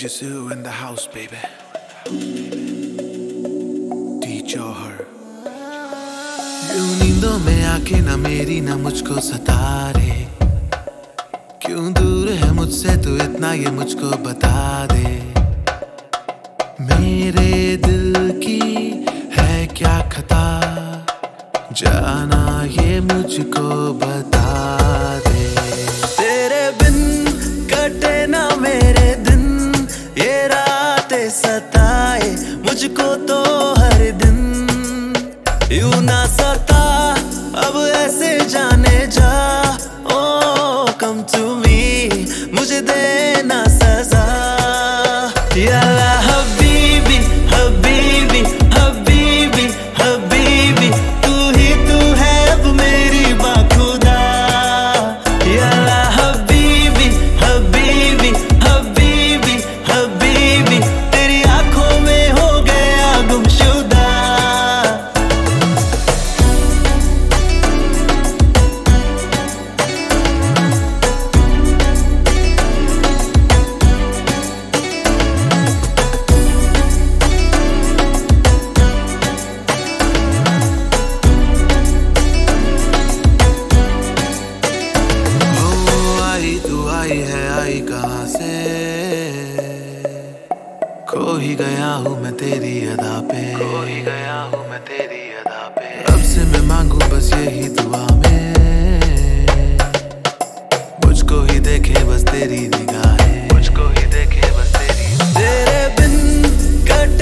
Sue in the house, baby. Teach her. क्यों नींदों में आके ना मेरी ना मुझको सता रे, क्यों दूर है मुझसे तू इतना ये मुझको बता दे। मेरे दिल की है क्या खता, जाना ये मुझको बता दे। तेरे बिन कटे ना मेरे दिन, ये रातें सताए मुझको तो हर दिन। यूं ना सता अब ऐसे जाने जा, ओ कम टू मी मुझे देना सजा। याला हबीबी हबीबी हबीबी हबीबी, तू ही तू है अब मेरी बाखुदा। याला हबीबी हबीबी हबीबी हबीबी, तेरी आंखों में हो गया गुमशुदा। आई कहाँ से, खो ही गया हूँ मैं तेरी अदा पे, खो ही गया हूँ मैं तेरी अदा पे। अब से मैं मांगू बस यही दुआ में, मुझको ही देखे बस तेरी निगाहें, मुझको ही देखे बस तेरी। तेरे बिन कट